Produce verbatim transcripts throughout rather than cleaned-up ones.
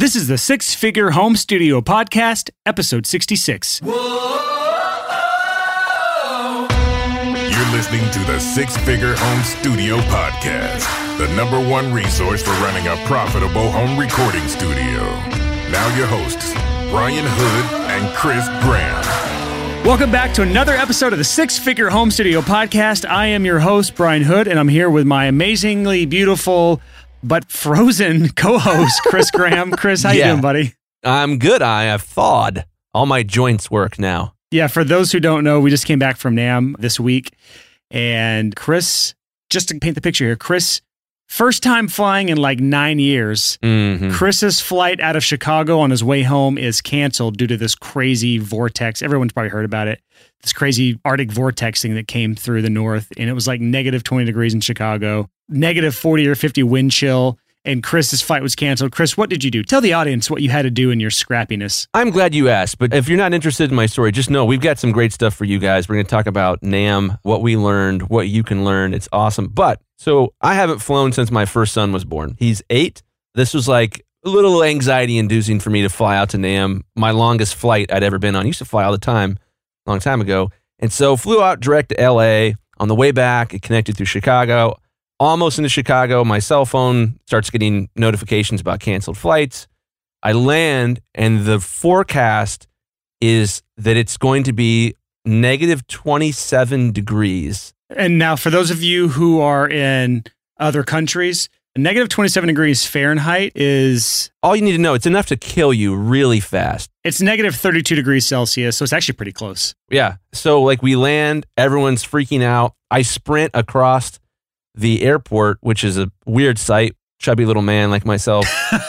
This is the Six Figure Home Studio Podcast, episode sixty-six. Whoa. You're listening to the Six Figure Home Studio Podcast, the number one resource for running a profitable home recording studio. Now your hosts, Brian Hood and Chris Graham. Welcome back to another episode of the Six Figure Home Studio Podcast. I am your host, Brian Hood, and I'm here with my amazingly beautiful but frozen co-host, Chris Graham. Chris, how yeah. you doing, buddy? I'm good. I have thawed. All my joints work now. Yeah, for those who don't know, we just came back from NAMM this week, and Chris, just to paint the picture here, Chris, first time flying in like nine years. Mm-hmm. Chris's flight out of Chicago on his way home is canceled due to this crazy vortex. Everyone's probably heard about it. This crazy Arctic vortex thing that came through the north, and it was like negative twenty degrees in Chicago, negative forty or fifty wind chill, and Chris's flight was canceled. Chris, what did you do? Tell the audience what you had to do in your scrappiness. I'm glad you asked, but if you're not interested in my story, just know we've got some great stuff for you guys. We're going to talk about NAMM, what we learned, what you can learn. It's awesome. But, so I haven't flown since my first son was born. He's eight. This was like a little anxiety-inducing for me to fly out to NAMM, my longest flight I'd ever been on. I used to fly all the time, a long time ago. And so flew out direct to L A. On the way back, it connected through Chicago. Almost into Chicago, my cell phone starts getting notifications about canceled flights. I land, and the forecast is that it's going to be negative twenty-seven degrees. And now, for those of you who are in other countries, negative twenty-seven degrees Fahrenheit is... all you need to know, it's enough to kill you really fast. It's negative thirty-two degrees Celsius, so it's actually pretty close. Yeah. So, like, we land, everyone's freaking out. I sprint across the airport, which is a weird sight. Chubby little man like myself.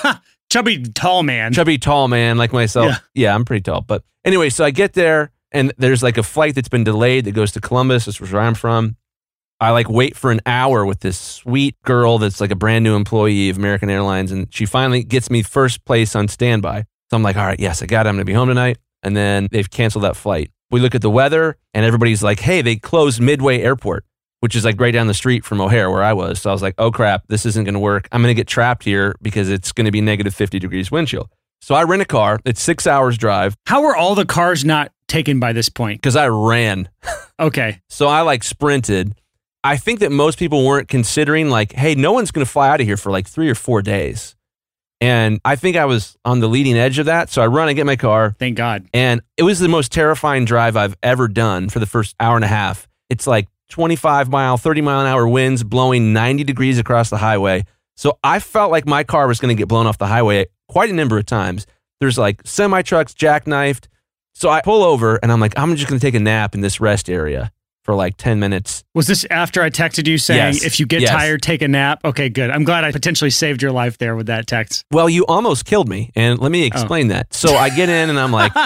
Chubby tall man. Chubby tall man like myself. Yeah. yeah, I'm pretty tall. But anyway, so I get there, and there's like a flight that's been delayed that goes to Columbus. This is where I'm from. I like wait for an hour with this sweet girl that's like a brand new employee of American Airlines, and she finally gets me first place on standby. So I'm like, all right, yes, I got it. I'm going to be home tonight. And then they've canceled that flight. We look at the weather, and everybody's like, hey, they closed Midway Airport, which is like right down the street from O'Hare where I was. So I was like, oh crap, this isn't going to work. I'm going to get trapped here because it's going to be negative fifty degrees wind chill. So I rent a car. It's six hours drive. How were all the cars not taken by this point? Because I ran. Okay. So I like sprinted. I think that most people weren't considering like, hey, no one's going to fly out of here for like three or four days. And I think I was on the leading edge of that. So I run and get my car. Thank God. And it was the most terrifying drive I've ever done for the first hour and a half. It's like twenty-five mile, thirty mile an hour winds blowing ninety degrees across the highway. So I felt like my car was going to get blown off the highway quite a number of times. There's like semi trucks jackknifed. So I pull over and I'm like, I'm just going to take a nap in this rest area for like ten minutes. Was this after I texted you saying, yes. if you get yes. tired, take a nap? Okay, good. I'm glad I potentially saved your life there with that text. Well, you almost killed me. And let me explain oh. that. So I get in and I'm like,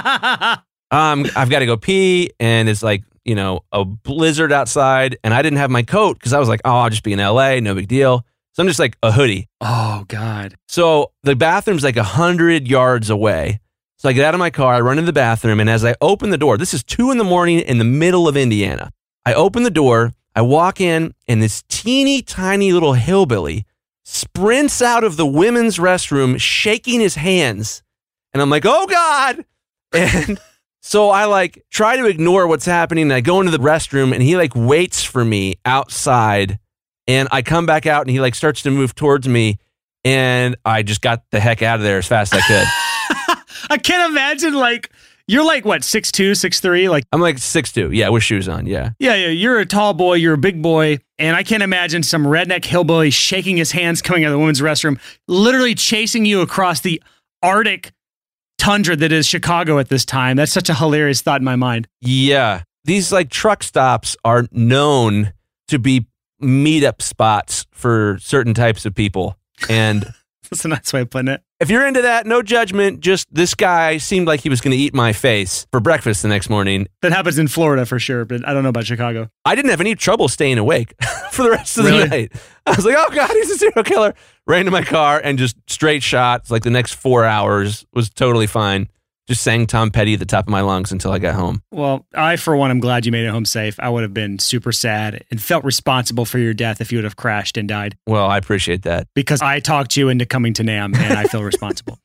um, I've got to go pee. And it's like, you know, a blizzard outside, and I didn't have my coat because I was like, oh, I'll just be in L A, no big deal. So I'm just like a hoodie. Oh, God. So the bathroom's like one hundred yards away. So I get out of my car, I run into the bathroom, and as I open the door, this is two in the morning in the middle of Indiana. I open the door, I walk in, and this teeny tiny little hillbilly sprints out of the women's restroom, shaking his hands. And I'm like, oh, God. And so I like try to ignore what's happening. And I go into the restroom and he like waits for me outside, and I come back out and he like starts to move towards me, and I just got the heck out of there as fast as I could. I can't imagine like, you're like what, six two, six three? Like I'm like six two. Yeah. With shoes on. Yeah. Yeah. Yeah. You're a tall boy. You're a big boy. And I can't imagine some redneck hillbilly shaking his hands coming out of the women's restroom, literally chasing you across the Arctic tundra that is Chicago at this time. That's such a hilarious thought in my mind. Yeah. These like truck stops are known to be meetup spots for certain types of people. And that's a nice way of putting it. If you're into that, no judgment. Just this guy seemed like he was going to eat my face for breakfast the next morning. That happens in Florida for sure, but I don't know about Chicago. I didn't have any trouble staying awake for the rest of the Really? night. I was like, oh God, he's a serial killer. Ran to my car and just straight shots. Like the next four hours was totally fine. Just sang Tom Petty at the top of my lungs until I got home. Well, I, for one, am glad you made it home safe. I would have been super sad and felt responsible for your death if you would have crashed and died. Well, I appreciate that. Because I talked you into coming to NAMM, and I feel responsible.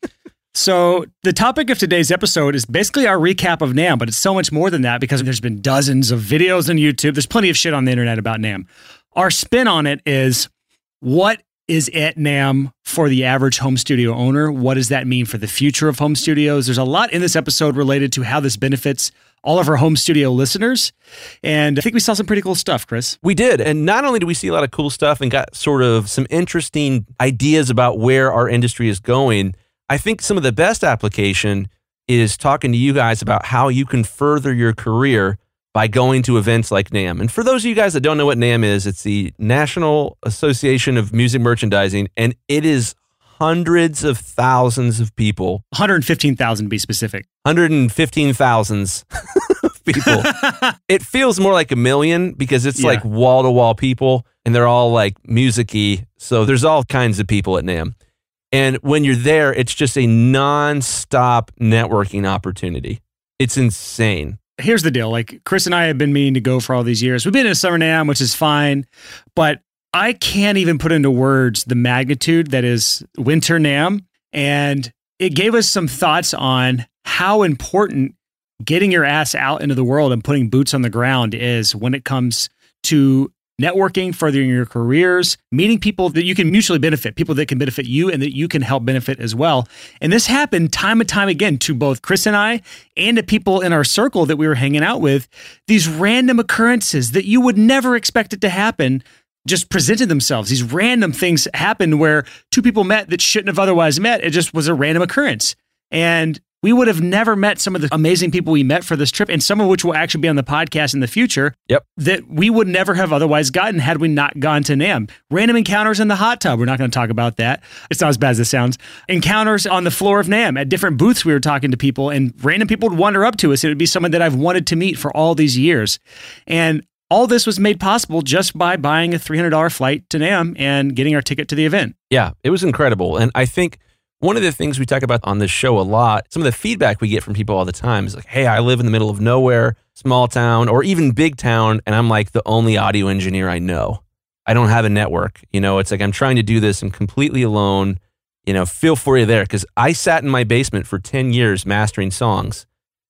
So the topic of today's episode is basically our recap of NAMM, but it's so much more than that because there's been dozens of videos on YouTube. There's plenty of shit on the internet about NAMM. Our spin on it is, what is at NAMM for the average home studio owner? What does that mean for the future of home studios? There's a lot in this episode related to how this benefits all of our home studio listeners. And I think we saw some pretty cool stuff, Chris. We did. And not only did we see a lot of cool stuff and got sort of some interesting ideas about where our industry is going, I think some of the best application is talking to you guys about how you can further your career by going to events like NAMM. And for those of you guys that don't know what NAMM is, it's the National Association of Music Merchandising, and it is hundreds of thousands of people. one hundred fifteen thousand to be specific. one hundred fifteen thousand people. It feels more like a million because it's Yeah. like wall-to-wall people, and they're all like music-y. So there's all kinds of people at NAMM. And when you're there, it's just a non-stop networking opportunity. It's insane. Here's the deal. Like, Chris and I have been meaning to go for all these years. We've been in Summer NAMM, which is fine, but I can't even put into words the magnitude that is Winter NAMM. And it gave us some thoughts on how important getting your ass out into the world and putting boots on the ground is when it comes to networking, furthering your careers, meeting people that you can mutually benefit, people that can benefit you and that you can help benefit as well. And this happened time and time again to both Chris and I and to people in our circle that we were hanging out with. These random occurrences that you would never expect it to happen just presented themselves. These random things happened where two people met that shouldn't have otherwise met. It just was a random occurrence. And we would have never met some of the amazing people we met for this trip, and some of which will actually be on the podcast in the future. Yep. That we would never have otherwise gotten had we not gone to NAMM. Random encounters in the hot tub. We're not going to talk about that. It's not as bad as it sounds. Encounters on the floor of NAMM at different booths. We were talking to people, and random people would wander up to us. It would be someone that I've wanted to meet for all these years. And all this was made possible just by buying a three hundred dollars flight to NAMM and getting our ticket to the event. Yeah, it was incredible. And I think one of the things we talk about on this show a lot, some of the feedback we get from people all the time is like, hey, I live in the middle of nowhere, small town, or even big town, and I'm like the only audio engineer I know. I don't have a network. You know, it's like I'm trying to do this. I'm completely alone. You know, feel for you there. Because I sat in my basement for ten years mastering songs,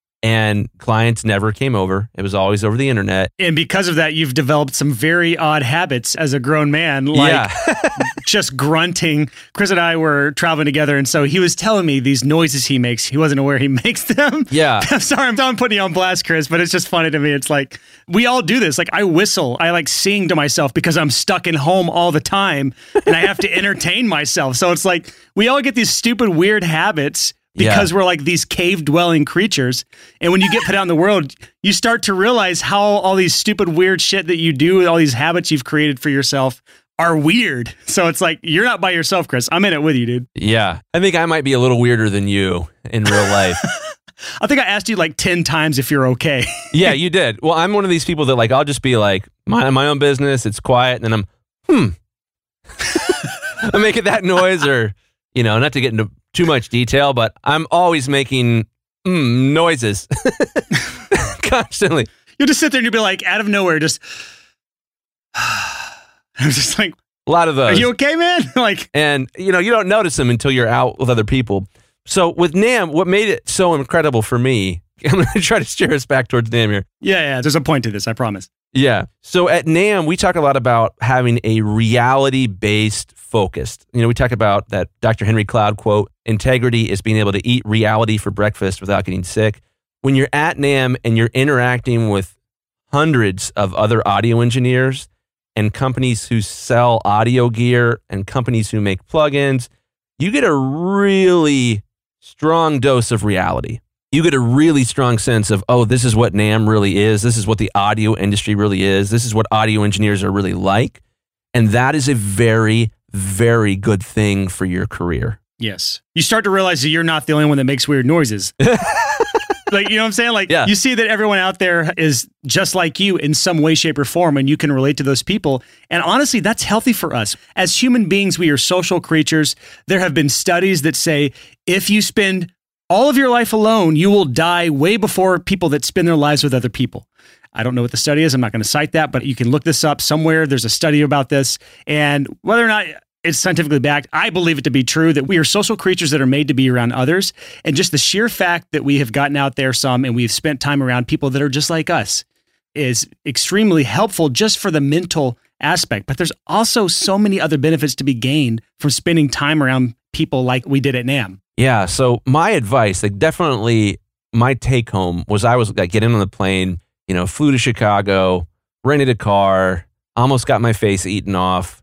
and clients never came over. It was always over the internet. And because of that, you've developed some very odd habits as a grown man, like Yeah. just grunting. Chris and I were traveling together, and so he was telling me these noises he makes. He wasn't aware he makes them. Yeah. I'm sorry, I'm, I'm putting you on blast, Chris, but it's just funny to me. It's like, we all do this. Like, I whistle. I like sing to myself because I'm stuck in home all the time, and I have to entertain myself. So it's like, we all get these stupid, weird habits because Yeah. we're like these cave-dwelling creatures. And when you get put out in the world, you start to realize how all these stupid, weird shit that you do, all these habits you've created for yourself are weird. So it's like, you're not by yourself, Chris. I'm in it with you, dude. Yeah. I think I might be a little weirder than you in real life. I think I asked you like ten times if you're okay. Yeah, you did. Well, I'm one of these people that like, I'll just be like, minding my own business. It's quiet. And then I'm, hmm. I'm making that noise, or, you know, not to get into too much detail, but I'm always making mm, noises constantly. You'll just sit there and you'll be like, out of nowhere, just, I'm just like, A lot of those. are you okay, man? Like, And, you know, you don't notice them until you're out with other people. So with NAMM, what made it so incredible for me, I'm going to try to steer us back towards NAMM here. yeah, yeah, there's a point to this, I promise. Yeah. So at NAMM, we talk a lot about having a reality-based focus. You know, we talk about that Doctor Henry Cloud quote, integrity is being able to eat reality for breakfast without getting sick. When you're at NAMM and you're interacting with hundreds of other audio engineers and companies who sell audio gear and companies who make plugins, you get a really strong dose of reality. You get a really strong sense of, oh, this is what NAMM really is. This is what the audio industry really is. This is what audio engineers are really like. And that is a very, very good thing for your career. Yes. You start to realize that you're not the only one that makes weird noises. Like, you know what I'm saying? Like, Yeah. you see that everyone out there is just like you in some way, shape, or form, and you can relate to those people. And honestly, that's healthy for us. As human beings, we are social creatures. There have been studies that say if you spend all of your life alone, you will die way before people that spend their lives with other people. I don't know what the study is. I'm not going to cite that, but you can look this up somewhere. There's a study about this. And whether or not It's scientifically backed. I believe it to be true that we are social creatures that are made to be around others. And just the sheer fact that we have gotten out there some and we've spent time around people that are just like us is extremely helpful just for the mental aspect. But there's also so many other benefits to be gained from spending time around people like we did at NAMM. Yeah. So my advice, like definitely my take home was I was like getting on the plane, you know, flew to Chicago, rented a car, almost got my face eaten off,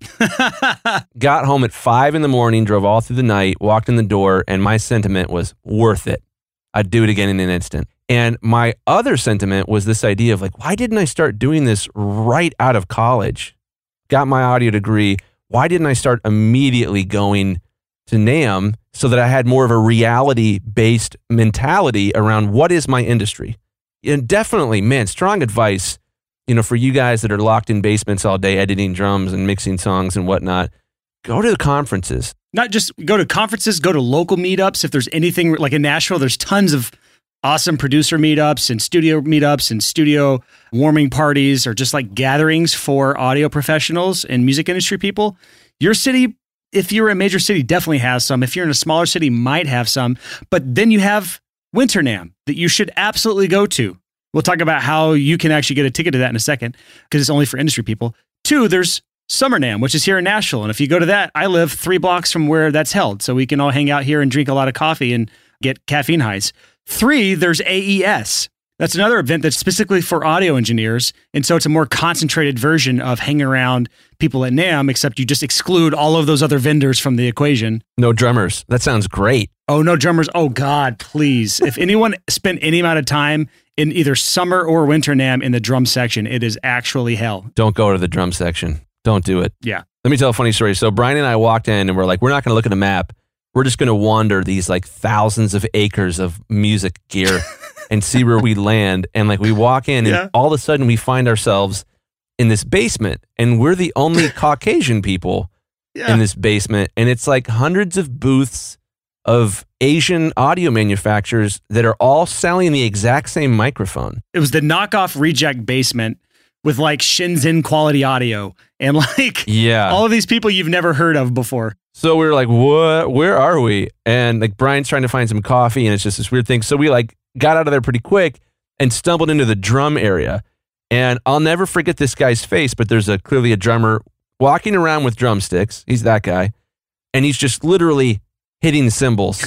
got home at five in the morning, drove all through the night, walked in the door, and my sentiment was worth it. I'd do it again in an instant. And my other sentiment was this idea of like, why didn't I start doing this right out of college? Got my audio degree. Why didn't I start immediately going to NAMM so that I had more of a reality-based mentality around what is my industry? And definitely, man, strong advice, you know, for you guys that are locked in basements all day editing drums and mixing songs and whatnot. Go to the conferences. Not just go to conferences, go to local meetups. If there's anything like in Nashville, there's tons of awesome producer meetups and studio meetups and studio warming parties or just like gatherings for audio professionals and music industry people. Your city, if you're a major city, definitely has some. If you're in a smaller city, might have some. But then you have Winter NAMM that you should absolutely go to. We'll talk about how you can actually get a ticket to that in a second because it's only for industry people. Two, there's Summer NAMM, which is here in Nashville. And if you go to that, I live three blocks from where that's held. So we can all hang out here and drink a lot of coffee and get caffeine highs. Three, there's A E S. That's another event that's specifically for audio engineers. And so it's a more concentrated version of hanging around people at NAMM, except you just exclude all of those other vendors from the equation. No drummers. That sounds great. Oh, no drummers. Oh, God, please. If anyone spent any amount of time in either Summer or Winter NAMM in the drum section, it is actually hell. Don't go to the drum section. Don't do it. Yeah. Let me tell a funny story. So Brian and I walked in and we're like, we're not going to look at a map. We're just going to wander these like thousands of acres of music gear and see where we land. And like we walk in Yeah. and all of a sudden we find ourselves in this basement and we're the only Caucasian people Yeah. in this basement. And it's like hundreds of booths of Asian audio manufacturers that are all selling the exact same microphone. It was the knockoff reject basement with like Shenzhen quality audio and like Yeah. all of these people you've never heard of before. So we were like, what, where are we? And like Brian's trying to find some coffee and it's just this weird thing. So we like got out of there pretty quick and stumbled into the drum area. And I'll never forget this guy's face, but there's a clearly a drummer walking around with drumsticks. He's that guy. And he's just literally hitting cymbals.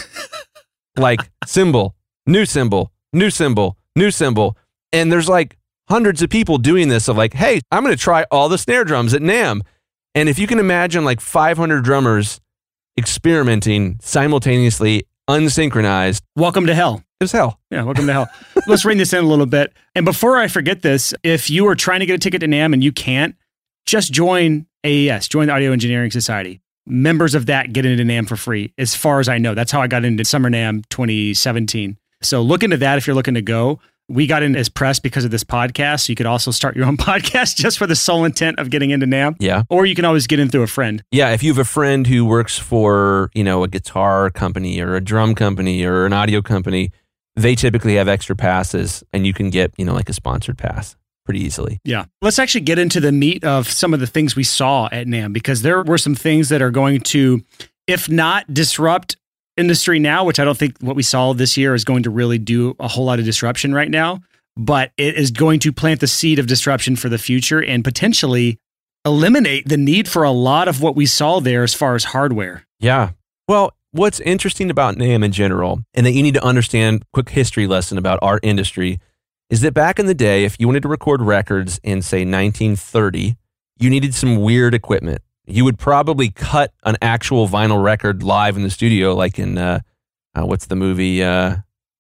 Like cymbal, new cymbal, new cymbal, new cymbal. And there's like hundreds of people doing this of like, hey, I'm going to try all the snare drums at NAMM. And if you can imagine like five hundred drummers experimenting simultaneously, unsynchronized. Welcome to hell. It was hell. Yeah, welcome to hell. Let's rein this in a little bit. And before I forget this, if you are trying to get a ticket to NAMM and you can't, just join A E S, join the Audio Engineering Society. Members of that get into NAMM for free, as far as I know. That's how I got into Summer NAMM twenty seventeen. So look into that if you're looking to go. We got in as press because of this podcast. So you could also start your own podcast just for the sole intent of getting into NAMM. Yeah. Or you can always get in through a friend. Yeah. If you have a friend who works for, you know, a guitar company or a drum company or an audio company, they typically have extra passes and you can get, you know, like a sponsored pass pretty easily. Yeah. Let's actually get into the meat of some of the things we saw at NAMM, because there were some things that are going to, if not disrupt industry now, which I don't think what we saw this year is going to really do a whole lot of disruption right now, but it is going to plant the seed of disruption for the future and potentially eliminate the need for a lot of what we saw there as far as hardware. Yeah. Well, what's interesting about NAMM in general, and that you need to understand, quick history lesson about our industry, is that back in the day, if you wanted to record records in, say, nineteen thirty, you needed some weird equipment. You would probably cut an actual vinyl record live in the studio, like in, uh, uh, what's the movie? Uh,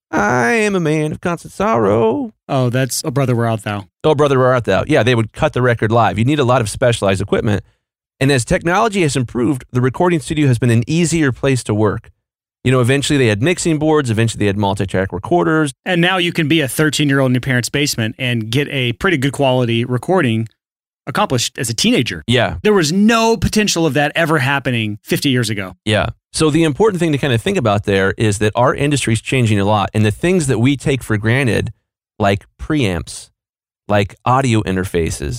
I Am a Man of Constant Sorrow. Oh, that's Oh Brother, Where Art Thou? Oh, Brother, Where Art Thou? Yeah, they would cut the record live. You need a lot of specialized equipment. And as technology has improved, the recording studio has been an easier place to work. You know, eventually they had mixing boards. Eventually they had multi-track recorders. And now you can be a thirteen-year-old in your parents' basement and get a pretty good quality recording accomplished as a teenager. Yeah. There was no potential of that ever happening fifty years ago. Yeah. So the important thing to kind of think about there is that our industry is changing a lot. And the things that we take for granted, like preamps, like audio interfaces,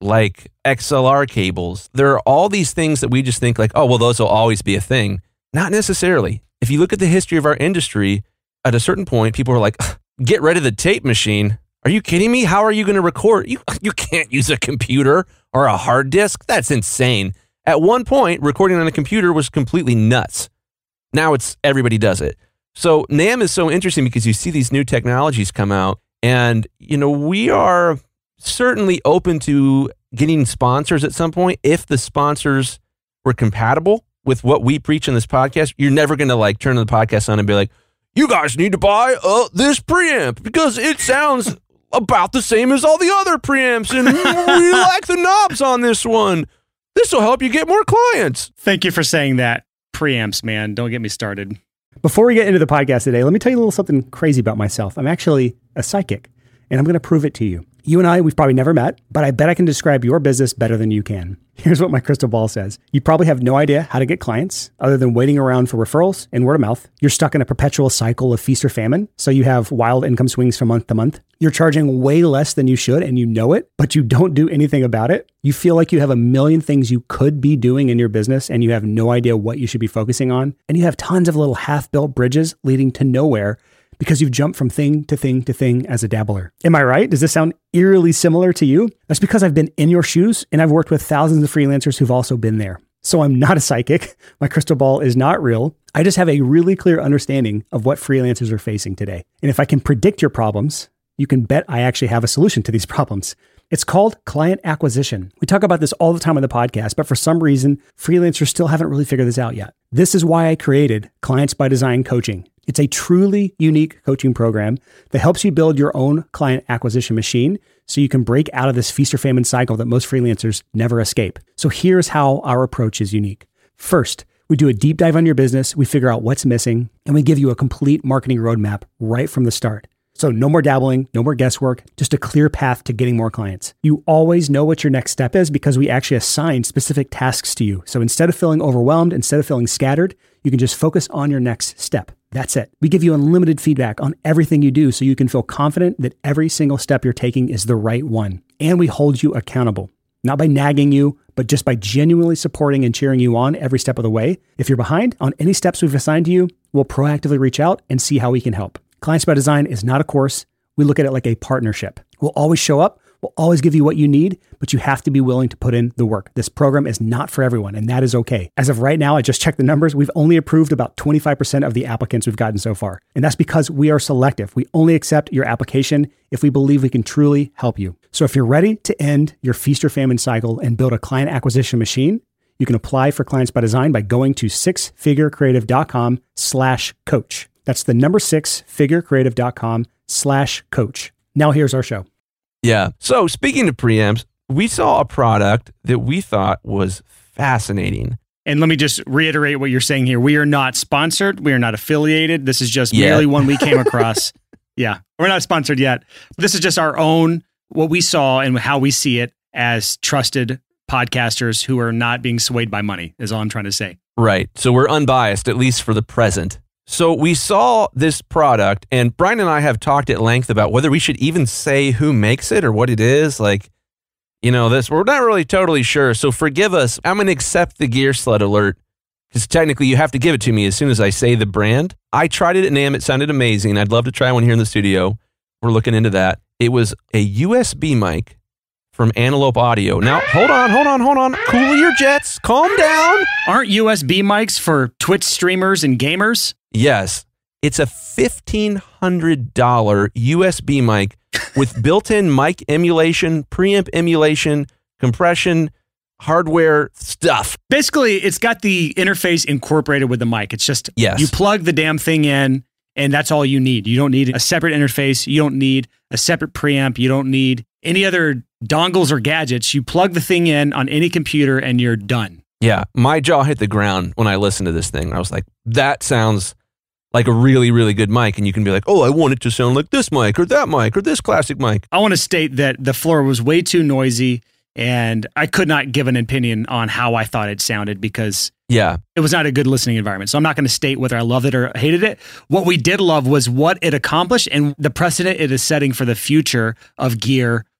like X L R cables. There are all these things that we just think like, oh, well, those will always be a thing. Not necessarily. If you look at the history of our industry, at a certain point, people are like, get rid of the tape machine. Are you kidding me? How are you going to record? You, you can't use a computer or a hard disk. That's insane. At one point, recording on a computer was completely nuts. Now it's everybody does it. So NAMM is so interesting because you see these new technologies come out, and you know we are certainly open to getting sponsors at some point if the sponsors were compatible with what we preach in this podcast. You're never going to like turn the podcast on and be like, you guys need to buy uh, this preamp because it sounds about the same as all the other preamps, and we like the knobs on this one. This will help you get more clients. Thank you for saying that. Preamps, man. Don't get me started. Before we get into the podcast today, let me tell you a little something crazy about myself. I'm actually a psychic, and I'm going to prove it to you. You and I, we've probably never met, but I bet I can describe your business better than you can. Here's what my crystal ball says. You probably have no idea how to get clients other than waiting around for referrals and word of mouth. You're stuck in a perpetual cycle of feast or famine, so you have wild income swings from month to month. You're charging way less than you should, and you know it, but you don't do anything about it. You feel like you have a million things you could be doing in your business, and you have no idea what you should be focusing on. And you have tons of little half-built bridges leading to nowhere because you've jumped from thing to thing to thing as a dabbler. Am I right? Does this sound eerily similar to you? That's because I've been in your shoes, and I've worked with thousands of freelancers who've also been there. So I'm not a psychic. My crystal ball is not real. I just have a really clear understanding of what freelancers are facing today. And if I can predict your problems, you can bet I actually have a solution to these problems. It's called client acquisition. We talk about this all the time on the podcast, but for some reason, freelancers still haven't really figured this out yet. This is why I created Clients by Design Coaching. It's a truly unique coaching program that helps you build your own client acquisition machine so you can break out of this feast or famine cycle that most freelancers never escape. So here's how our approach is unique. First, we do a deep dive on your business, we figure out what's missing, and we give you a complete marketing roadmap right from the start. So no more dabbling, no more guesswork, just a clear path to getting more clients. You always know what your next step is because we actually assign specific tasks to you. So instead of feeling overwhelmed, instead of feeling scattered, you can just focus on your next step. That's it. We give you unlimited feedback on everything you do so you can feel confident that every single step you're taking is the right one. And we hold you accountable, not by nagging you, but just by genuinely supporting and cheering you on every step of the way. If you're behind on any steps we've assigned to you, we'll proactively reach out and see how we can help. Clients by Design is not a course. We look at it like a partnership. We'll always show up. We'll always give you what you need, but you have to be willing to put in the work. This program is not for everyone, and that is okay. As of right now, I just checked the numbers. We've only approved about twenty-five percent of the applicants we've gotten so far. And that's because we are selective. We only accept your application if we believe we can truly help you. So if you're ready to end your feast or famine cycle and build a client acquisition machine, you can apply for Clients by Design by going to sixfigurecreative.com slash coach. That's the number six, figurecreative.com slash coach. Now here's our show. Yeah. So speaking of preamps, we saw a product that we thought was fascinating. And let me just reiterate what you're saying here. We are not sponsored. We are not affiliated. This is just Yeah. merely one we came across. Yeah. We're not sponsored yet. This is just our own, what we saw and how we see it as trusted podcasters who are not being swayed by money, is all I'm trying to say. Right. So we're unbiased, at least for the present. So we saw this product, and Brian and I have talked at length about whether we should even say who makes it or what it is. Like, you know, this, we're not really totally sure. So forgive us. I'm going to accept the Gear Sled alert because technically you have to give it to me as soon as I say the brand. I tried it at NAMM. It sounded amazing. I'd love to try one here in the studio. We're looking into that. It was a U S B mic from Antelope Audio. Now, hold on, hold on, hold on. Cool your jets. Calm down. Aren't U S B mics for Twitch streamers and gamers? Yes. It's a fifteen hundred dollars U S B mic with built-in mic emulation, preamp emulation, compression, hardware stuff. Basically, it's got the interface incorporated with the mic. It's just, Yes. you plug the damn thing in, and that's all you need. You don't need a separate interface. You don't need a separate preamp. You don't need any other dongles or gadgets. You plug the thing in on any computer, and you're done. Yeah. My jaw hit the ground when I listened to this thing. I was like, that sounds like a really, really good mic. And you can be like, oh, I want it to sound like this mic or that mic or this classic mic. I want to state that the floor was way too noisy, and I could not give an opinion on how I thought it sounded because Yeah. it was not a good listening environment. So I'm not going to state whether I loved it or hated it. What we did love was what it accomplished and the precedent it is setting for the future of gear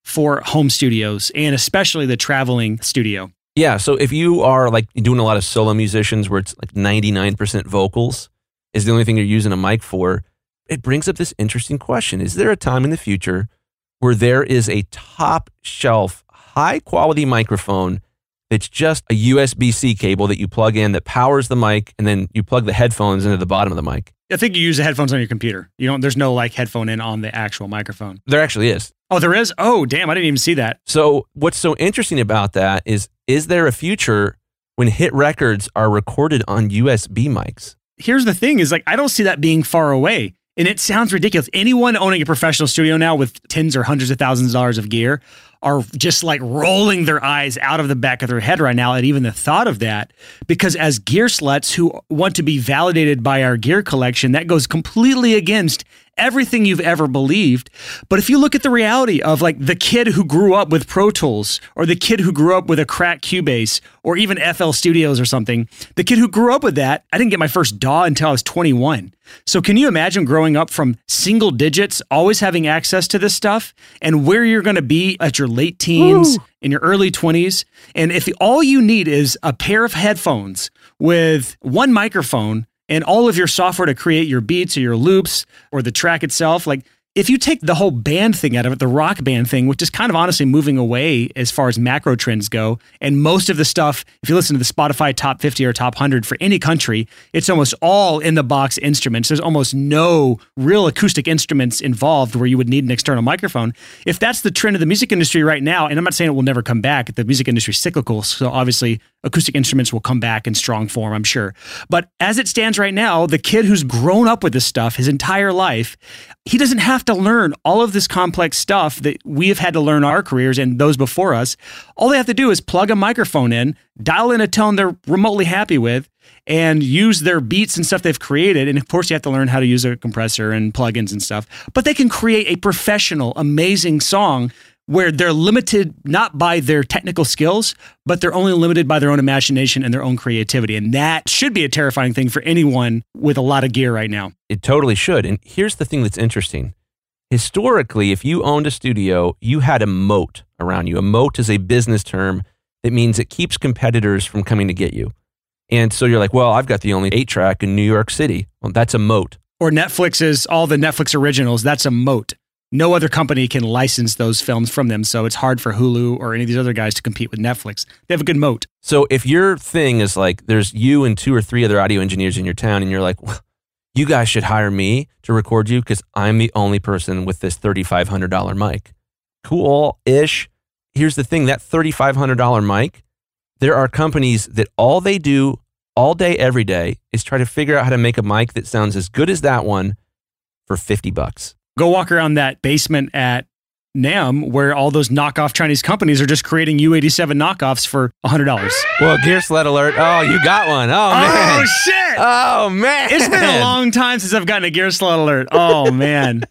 for home studios and especially the traveling studio. Yeah. So if you are like doing a lot of solo musicians where it's like ninety-nine percent vocals is the only thing you're using a mic for, it brings up this interesting question. Is there a time in the future where there is a top shelf, high quality microphone that's just a U S B C cable that you plug in that powers the mic, and then you plug the headphones into the bottom of the mic? I think you use the headphones on your computer. You don't, there's no like headphone in on the actual microphone. There actually is. Oh, there is? Oh, damn. I didn't even see that. So what's so interesting about that is, is there a future when hit records are recorded on U S B mics? Here's the thing is like, I don't see that being far away. And it sounds ridiculous. Anyone owning a professional studio now with tens or hundreds of thousands of dollars of gear are just like rolling their eyes out of the back of their head right now at even the thought of that. Because as gear sluts who want to be validated by our gear collection, that goes completely against everything you've ever believed. But if you look at the reality of like the kid who grew up with Pro Tools, or the kid who grew up with a cracked Cubase, or even F L Studios or something, the kid who grew up with that, I didn't get my first D A W until I was twenty-one. So can you imagine growing up from single digits, always having access to this stuff, and where you're going to be at your late teens, Woo. in your early twenties? And if all you need is a pair of headphones with one microphone and all of your software to create your beats or your loops or the track itself, like if you take the whole band thing out of it, the rock band thing, which is kind of honestly moving away as far as macro trends go, and most of the stuff, if you listen to the Spotify top fifty or top one hundred for any country, it's almost all in the box instruments. There's almost no real acoustic instruments involved where you would need an external microphone. If that's the trend of the music industry right now, and I'm not saying it will never come back, the music industry is cyclical, so obviously acoustic instruments will come back in strong form, I'm sure. But as it stands right now, the kid who's grown up with this stuff his entire life, he doesn't have to learn all of this complex stuff that we have had to learn our careers and those before us. All they have to do is plug a microphone in, dial in a tone they're remotely happy with, and use their beats and stuff they've created. And of course, you have to learn how to use a compressor and plugins and stuff. But they can create a professional, amazing song where they're limited not by their technical skills, but they're only limited by their own imagination and their own creativity. And that should be a terrifying thing for anyone with a lot of gear right now. It totally should. And here's the thing that's interesting. Historically, if you owned a studio, you had a moat around you. A moat is a business term that means it keeps competitors from coming to get you. And so you're like, well, I've got the only eight track in New York City. Well, that's a moat. Or Netflix is all the Netflix originals. That's a moat. No other company can license those films from them, so it's hard for Hulu or any of these other guys to compete with Netflix. They have a good moat. So if your thing is like, there's you and two or three other audio engineers in your town, and you're like, well, you guys should hire me to record you because I'm the only person with this thirty-five hundred dollars mic. Cool-ish. Here's the thing, that thirty-five hundred dollars mic, there are companies that all they do all day, every day is try to figure out how to make a mic that sounds as good as that one for fifty bucks. Go walk around that basement at NAMM where all those knockoff Chinese companies are just creating U eighty-seven knockoffs for one hundred dollars. Well, Gear Slut alert. Oh, you got one. Oh, man. Oh, shit. Oh, man. It's been a long time since I've gotten a Gear Slut alert. Oh, man.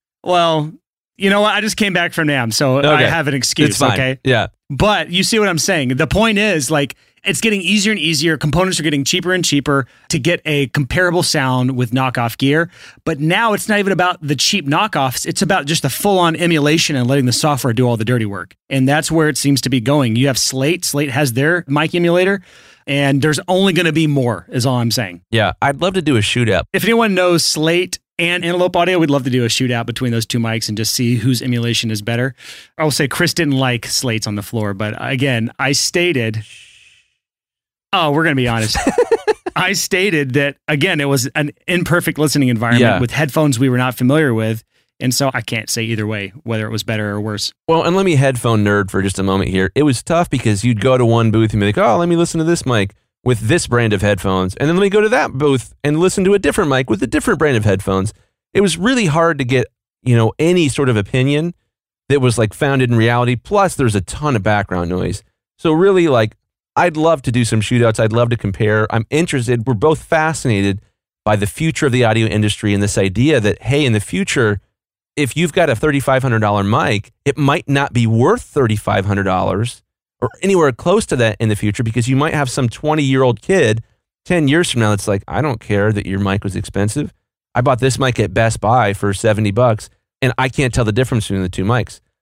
Well, you know what? I just came back from NAMM, so okay. I have an excuse, it's fine. Okay? Yeah. But you see what I'm saying. The point is, like, it's getting easier and easier. Components are getting cheaper and cheaper to get a comparable sound with knockoff gear. But now it's not even about the cheap knockoffs. It's about just the full-on emulation and letting the software do all the dirty work. And that's where it seems to be going. You have Slate. Slate has their mic emulator. And there's only going to be more, is all I'm saying. Yeah, I'd love to do a shootout. If anyone knows Slate and Antelope Audio, we'd love to do a shootout between those two mics and just see whose emulation is better. I will say Chris didn't like Slates on the floor. But again, I stated... Oh, we're going to be honest. I stated that, again, it was an imperfect listening environment yeah. with headphones we were not familiar with. And so I can't say either way, whether it was better or worse. Well, and let me headphone nerd for just a moment here. It was tough because you'd go to one booth and be like, oh, let me listen to this mic with this brand of headphones. And then let me go to that booth and listen to a different mic with a different brand of headphones. It was really hard to get, you know, any sort of opinion that was like founded in reality. Plus, there's a ton of background noise. So really, like, I'd love to do some shootouts. I'd love to compare. I'm interested. We're both fascinated by the future of the audio industry and this idea that, hey, in the future, if you've got a thirty-five hundred dollars mic, it might not be worth thirty-five hundred dollars or anywhere close to that in the future because you might have some twenty-year-old kid ten years from now that's like, I don't care that your mic was expensive. I bought this mic at Best Buy for seventy bucks, and I can't tell the difference between the two mics.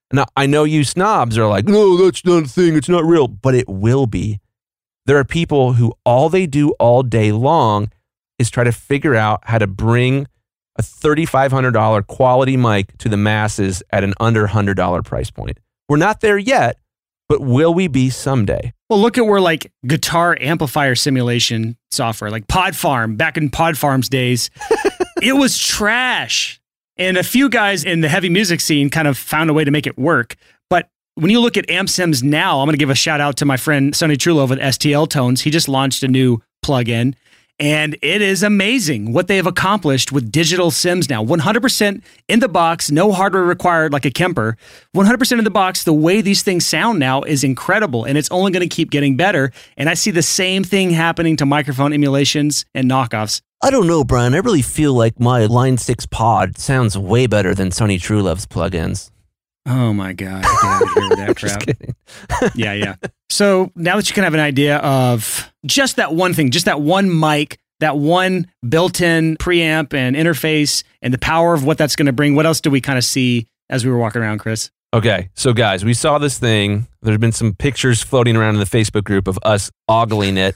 Now, I know you snobs are like, no, that's not a thing. It's not real, but it will be. There are people who all they do all day long is try to figure out how to bring a thirty-five hundred dollars quality mic to the masses at an under one hundred dollars price point. We're not there yet, but will we be someday? Well, look at where like guitar amplifier simulation software, like Pod Farm, back in Pod Farm's days, it was trash. And a few guys in the heavy music scene kind of found a way to make it work. But when you look at AmpSims now, I'm going to give a shout out to my friend Sonny Trulove with S T L Tones. He just launched a new plugin. And it is amazing what they have accomplished with digital sims now. one hundred percent in the box, no hardware required like a Kemper. one hundred percent in the box, the way these things sound now is incredible, and it's only going to keep getting better. And I see the same thing happening to microphone emulations and knockoffs. I don't know, Brian. I really feel like my Line six pod sounds way better than Sonny Trulove's plugins. Oh my God, I can't hear with that crap. Just kidding. Yeah, yeah. So now that you can have an idea of just that one thing, just that one mic, that one built-in preamp and interface and the power of what that's going to bring, what else do we kind of see as we were walking around, Chris? Okay, so guys, we saw this thing. There's been some pictures floating around in the Facebook group of us ogling it.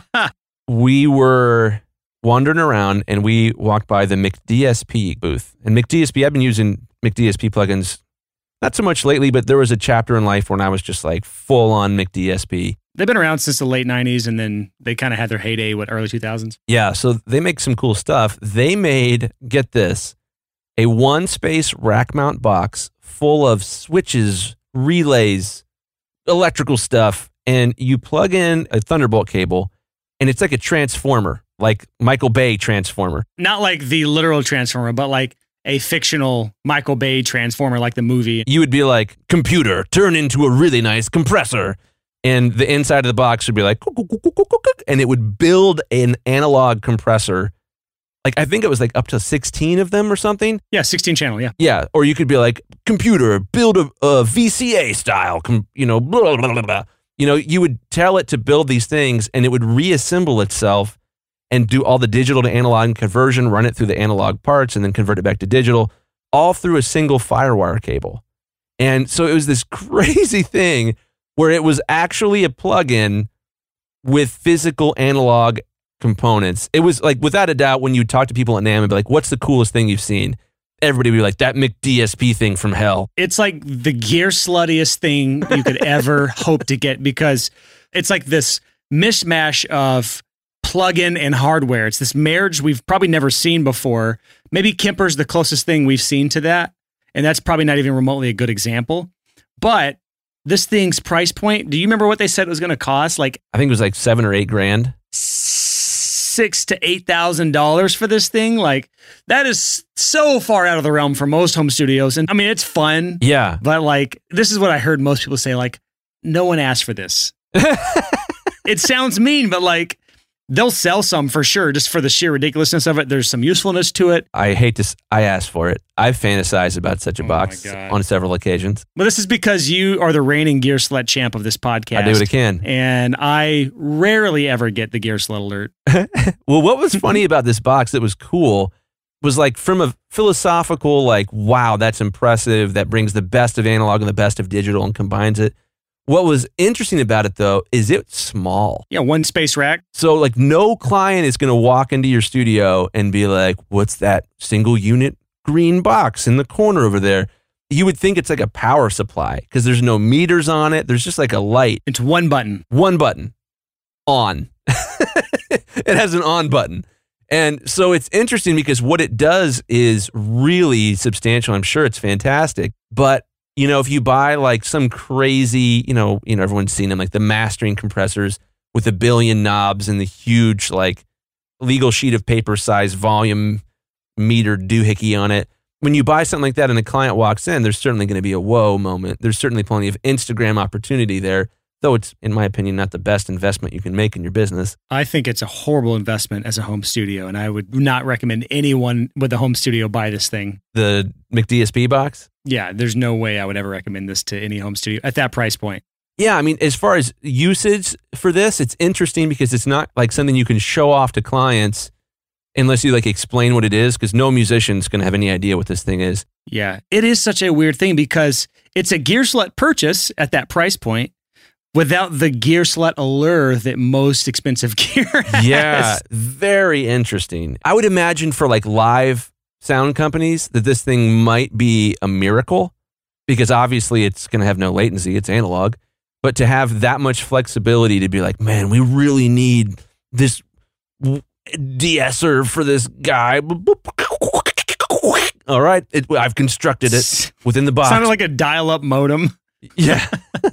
We were wandering around and we walked by the McDSP booth. And McDSP, I've been using McDSP plugins not so much lately, but there was a chapter in life when I was just like full on McDSP. They've been around since the late nineties, and then they kind of had their heyday, what, early two thousands? Yeah, so they make some cool stuff. They made, get this, a one-space rack mount box full of switches, relays, electrical stuff, and you plug in a Thunderbolt cable, and it's like a transformer, like Michael Bay transformer. Not like the literal transformer, but like a fictional Michael Bay transformer, like the movie. You would be like, computer, turn into a really nice compressor. And the inside of the box would be like, and it would build an analog compressor. Like, I think it was like up to sixteen of them or something. Yeah, sixteen channel, yeah. Yeah, or you could be like, computer, build a, a V C A style, com- you know, blah, blah, blah, blah. You know, you would tell it to build these things, and it would reassemble itself and do all the digital to analog conversion, run it through the analog parts, and then convert it back to digital, all through a single FireWire cable. And so it was this crazy thing where it was actually a plug-in with physical analog components. It was like, without a doubt, when you talk to people at NAMM and be like, what's the coolest thing you've seen? Everybody would be like, that McDSP thing from hell. It's like the gear sluttiest thing you could ever hope to get, because it's like this mishmash of plug-in and hardware. It's this marriage we've probably never seen before. Maybe Kemper's the closest thing we've seen to that, and that's probably not even remotely a good example. But this thing's price point, do you remember what they said it was going to cost? Like, I think it was like seven or eight grand. Six to eight thousand dollars for this thing. Like, that is so far out of the realm for most home studios. And I mean, it's fun. Yeah. But like, this is what I heard most people say, like, no one asked for this. It sounds mean, but like, they'll sell some for sure, just for the sheer ridiculousness of it. There's some usefulness to it. I hate to, s- I asked for it. I've fantasized about such a Oh box my God. on several occasions. But this is because you are the reigning Gear Slut champ of this podcast. I do what I can. And I rarely ever get the Gear Slut alert. Well, what was funny about this box that was cool was like, from a philosophical, like, wow, that's impressive. That brings the best of analog and the best of digital and combines it. What was interesting about it, though, is it's small. Yeah, one space rack. So, like, no client is going to walk into your studio and be like, what's that single unit green box in the corner over there? You would think it's like a power supply because there's no meters on it. There's just like a light. It's one button. One button. On. It has an on button. And so it's interesting because what it does is really substantial. I'm sure it's fantastic. But, you know, if you buy like some crazy, you know, you know, everyone's seen them, like the mastering compressors with a billion knobs and the huge, like, legal sheet of paper size volume meter doohickey on it. When you buy something like that and a client walks in, there's certainly going to be a whoa moment. There's certainly plenty of Instagram opportunity there, though it's, in my opinion, not the best investment you can make in your business. I think it's a horrible investment as a home studio, and I would not recommend anyone with a home studio buy this thing. The McDSP box? Yeah, there's no way I would ever recommend this to any home studio at that price point. Yeah, I mean, as far as usage for this, it's interesting because it's not like something you can show off to clients unless you like explain what it is, because no musician's going to have any idea what this thing is. Yeah, it is such a weird thing because it's a Gearslut purchase at that price point without the Gearslut allure that most expensive gear has. Yeah, very interesting. I would imagine for like live sound companies that this thing might be a miracle because obviously it's going to have no latency. It's analog. But to have that much flexibility to be like, man, we really need this de-esser for this guy. All right, it, I've constructed it within the box. Sounded like a dial-up modem. Yeah.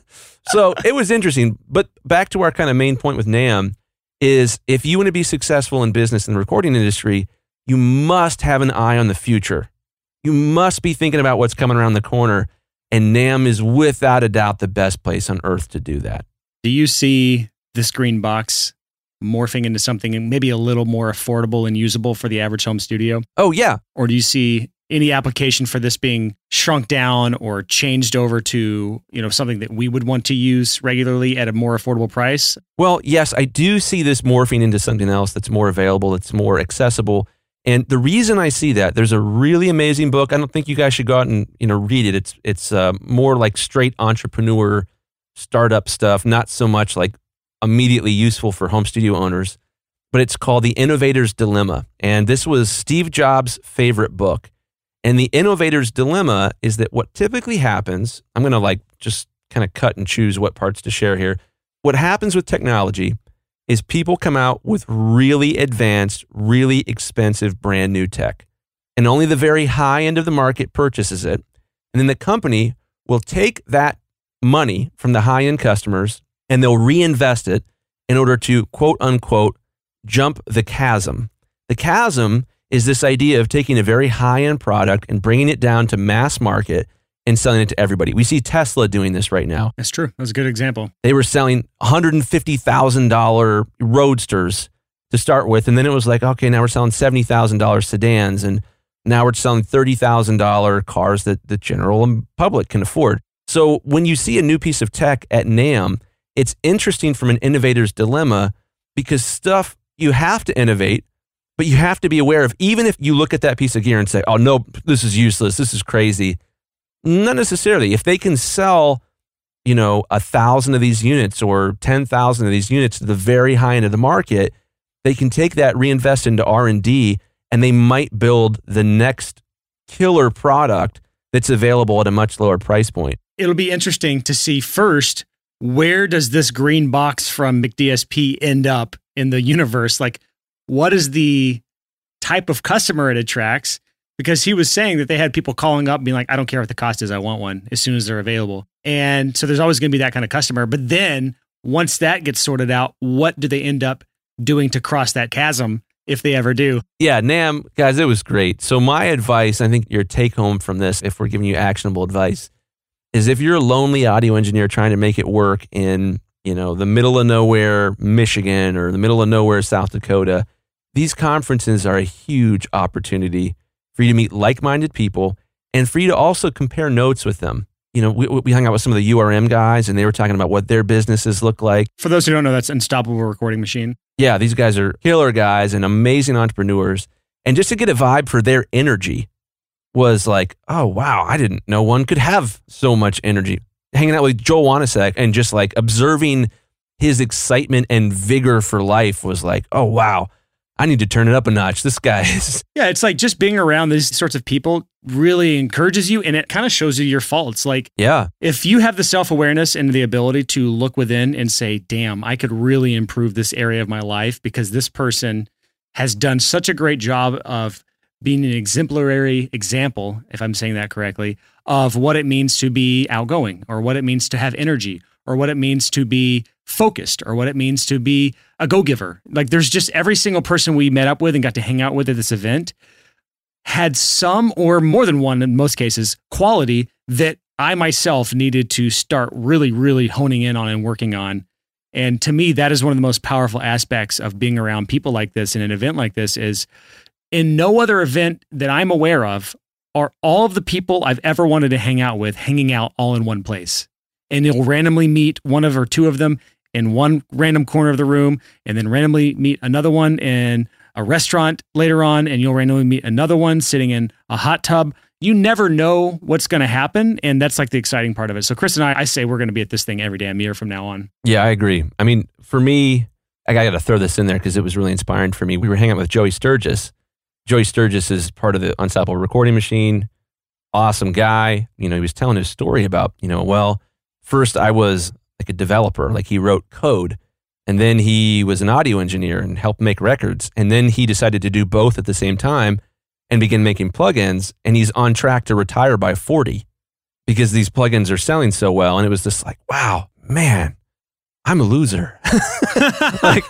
So it was interesting. But back to our kind of main point with NAMM is if you want to be successful in business and the recording industry, you must have an eye on the future. You must be thinking about what's coming around the corner. And NAMM is without a doubt the best place on earth to do that. Do you see this green box morphing into something maybe a little more affordable and usable for the average home studio? Oh, yeah. Or do you see any application for this being shrunk down or changed over to, you know, something that we would want to use regularly at a more affordable price? Well, yes, I do see this morphing into something else that's more available, that's more accessible. And the reason I see that, there's a really amazing book. I don't think you guys should go out and, you know, read it. It's it's uh, more like straight entrepreneur startup stuff, not so much like immediately useful for home studio owners. But it's called The Innovator's Dilemma. And this was Steve Jobs' favorite book. And the innovator's dilemma is that what typically happens, I'm going to like just kind of cut and choose what parts to share here. What happens with technology is people come out with really advanced, really expensive, brand new tech. And only the very high end of the market purchases it. And then the company will take that money from the high end customers and they'll reinvest it in order to quote unquote jump the chasm. The chasm is this idea of taking a very high end product and bringing it down to mass market and selling it to everybody. We see Tesla doing this right now. That's true. That's a good example. They were selling one hundred fifty thousand dollars roadsters to start with. And then it was like, okay, now we're selling seventy thousand dollars sedans. And now we're selling thirty thousand dollars cars that the general public can afford. So when you see a new piece of tech at NAMM, it's interesting from an innovator's dilemma because stuff you have to innovate, but you have to be aware of, even if you look at that piece of gear and say, oh no, this is useless, this is crazy. Not necessarily. If they can sell, you know, a thousand of these units or ten thousand of these units to the very high end of the market, they can take that, reinvest into R and D, and they might build the next killer product that's available at a much lower price point. It'll be interesting to see first, where does this green box from McDSP end up in the universe? Like, what is the type of customer it attracts? Because he was saying that they had people calling up and being like, I don't care what the cost is, I want one as soon as they're available. And so there's always going to be that kind of customer. But then once that gets sorted out, what do they end up doing to cross that chasm if they ever do? Yeah, NAMM, guys, it was great. So my advice, I think your take home from this, if we're giving you actionable advice, is if you're a lonely audio engineer trying to make it work in, you know, the middle of nowhere, Michigan, or the middle of nowhere, South Dakota, these conferences are a huge opportunity for you to meet like-minded people and for you to also compare notes with them. You know, we, we hung out with some of the U R M guys and they were talking about what their businesses look like. For those who don't know, that's Unstoppable Recording Machine. Yeah, these guys are killer guys and amazing entrepreneurs. And just to get a vibe for their energy was like, oh, wow, I didn't know one could have so much energy. Hanging out with Joel Wanasek and just like observing his excitement and vigor for life was like, oh, wow, I need to turn it up a notch. This guy is... Yeah, it's like just being around these sorts of people really encourages you and it kind of shows you your faults. Like, yeah, if you have the self-awareness and the ability to look within and say, damn, I could really improve this area of my life because this person has done such a great job of being an exemplary example, if I'm saying that correctly, of what it means to be outgoing or what it means to have energy or what it means to be focused or what it means to be a go-giver. Like there's just every single person we met up with and got to hang out with at this event had some or more than one, in most cases, quality that I myself needed to start really, really honing in on and working on. And to me, that is one of the most powerful aspects of being around people like this in an event like this is in no other event that I'm aware of are all of the people I've ever wanted to hang out with hanging out all in one place. And you'll randomly meet one of or two of them in one random corner of the room and then randomly meet another one in a restaurant later on, and you'll randomly meet another one sitting in a hot tub. You never know what's going to happen, and that's like the exciting part of it. So Chris and I, I say we're going to be at this thing every damn year from now on. Yeah, I agree. I mean, for me, I got to throw this in there because it was really inspiring for me. We were hanging out with Joey Sturgis. Joey Sturgis is part of the Unstoppable Recording Machine. Awesome guy. You know, he was telling his story about, you know, well, first I was like a developer, like he wrote code, and then he was an audio engineer and helped make records. And then he decided to do both at the same time and begin making plugins, and he's on track to retire by forty because these plugins are selling so well. And it was just like, wow, man, I'm a loser. like,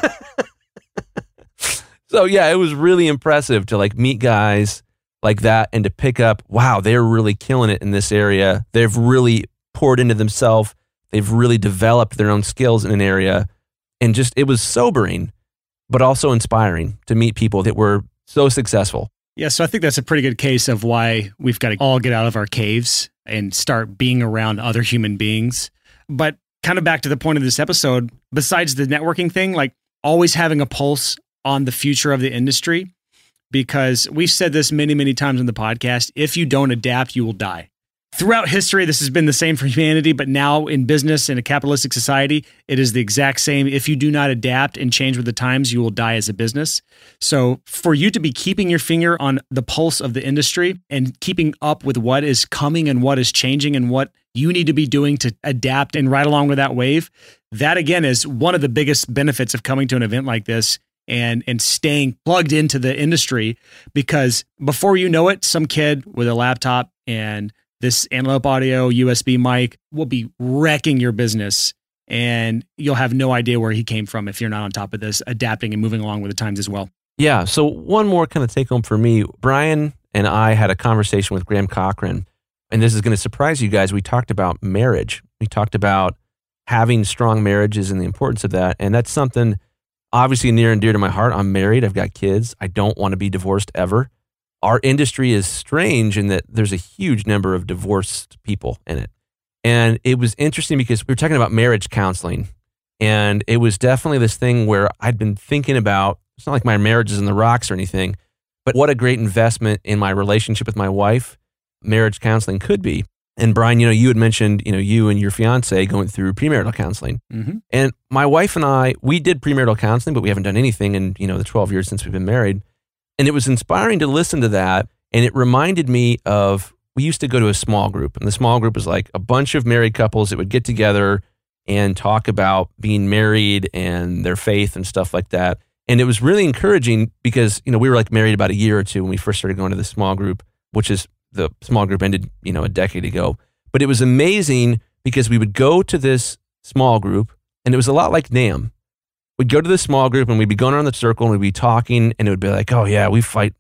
so yeah, it was really impressive to like meet guys like that and to pick up, wow, they're really killing it in this area. They've really poured into themselves. They've really developed their own skills in an area. And just, it was sobering, but also inspiring to meet people that were so successful. Yeah, so I think that's a pretty good case of why we've got to all get out of our caves and start being around other human beings. But kind of back to the point of this episode, besides the networking thing, like always having a pulse on the future of the industry, because we've said this many, many times on the podcast, if you don't adapt, you will die. Throughout history, this has been the same for humanity, but now in business, in a capitalistic society, it is the exact same. If you do not adapt and change with the times, you will die as a business. So for you to be keeping your finger on the pulse of the industry and keeping up with what is coming and what is changing and what you need to be doing to adapt and ride along with that wave, that again is one of the biggest benefits of coming to an event like this and and staying plugged into the industry, because before you know it, some kid with a laptop and this Antelope Audio U S B mic will be wrecking your business, and you'll have no idea where he came from if you're not on top of this, adapting and moving along with the times as well. Yeah. So one more kind of take home for me, Brian and I had a conversation with Graham Cochran, and this is going to surprise you guys. We talked about marriage. We talked about having strong marriages and the importance of that. And that's something obviously near and dear to my heart. I'm married. I've got kids. I don't want to be divorced ever. Our industry is strange in that there's a huge number of divorced people in it. And it was interesting because we were talking about marriage counseling, and it was definitely this thing where I'd been thinking about, it's not like my marriage is in the rocks or anything, but what a great investment in my relationship with my wife marriage counseling could be. And Brian, you know, you had mentioned, you know, you and your fiance going through premarital counseling. Mm-hmm. And my wife and I, we did premarital counseling, but we haven't done anything in, you know, the twelve years since we've been married. And it was inspiring to listen to that. And it reminded me of, we used to go to a small group, and the small group was like a bunch of married couples that would get together and talk about being married and their faith and stuff like that. And it was really encouraging because, you know, we were like married about a year or two when we first started going to this small group, which is, the small group ended, you know, a decade ago. But it was amazing because we would go to this small group, and it was a lot like NAMM. We'd go to this small group and we'd be going around the circle and we'd be talking, and it would be like, oh yeah, we fight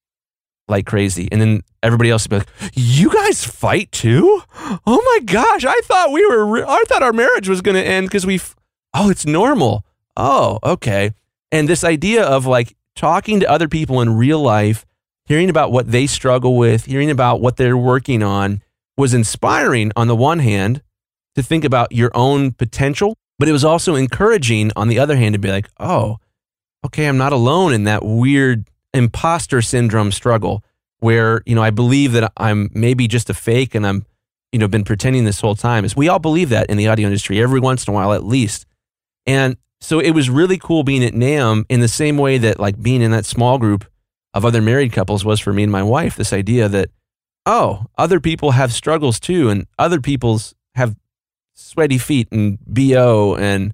like crazy. And then everybody else would be like, you guys fight too? Oh my gosh, I thought we were, re- I thought our marriage was going to end because we, f- oh, it's normal. Oh, okay. And this idea of like talking to other people in real life, hearing about what they struggle with, hearing about what they're working on was inspiring on the one hand to think about your own potential. But it was also encouraging, on the other hand, to be like, oh, okay, I'm not alone in that weird imposter syndrome struggle where, you know, I believe that I'm maybe just a fake and I'm, you know, been pretending this whole time. Is we all believe that in the audio industry every once in a while at least. And so it was really cool being at NAMM in the same way that like being in that small group of other married couples was for me and my wife. This idea that, oh, other people have struggles too, and other people's have sweaty feet and B O and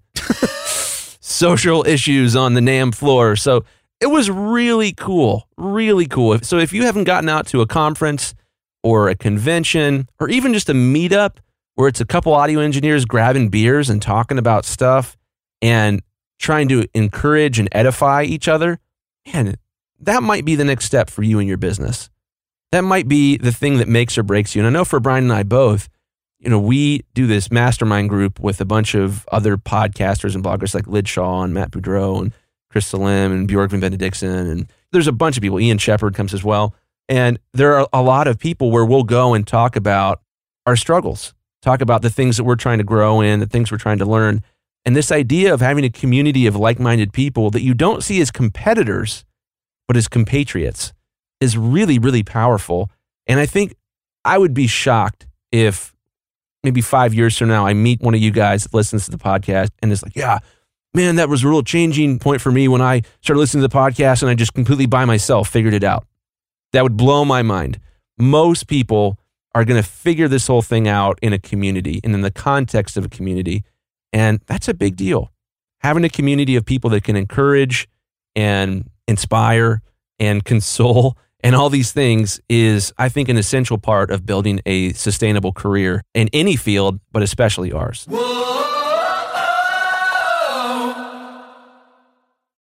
social issues on the NAMM floor. So it was really cool, really cool. So if you haven't gotten out to a conference or a convention or even just a meetup where it's a couple audio engineers grabbing beers and talking about stuff and trying to encourage and edify each other, man, that might be the next step for you in your business. That might be the thing that makes or breaks you. And I know for Brian and I both, you know, we do this mastermind group with a bunch of other podcasters and bloggers like Lid Shaw and Matt Boudreau and Chris Salim and Bjork Van Benediksen. And there's a bunch of people. Ian Shepard comes as well. And there are a lot of people where we'll go and talk about our struggles, talk about the things that we're trying to grow in, the things we're trying to learn. And this idea of having a community of like-minded people that you don't see as competitors, but as compatriots is really, really powerful. And I think I would be shocked if maybe five years from now, I meet one of you guys that listens to the podcast and is like, yeah, man, that was a real changing point for me when I started listening to the podcast and I just completely by myself figured it out. That would blow my mind. Most people are going to figure this whole thing out in a community and in the context of a community. And that's a big deal. Having a community of people that can encourage and inspire and console and all these things is, I think, an essential part of building a sustainable career in any field, but especially ours. Whoa.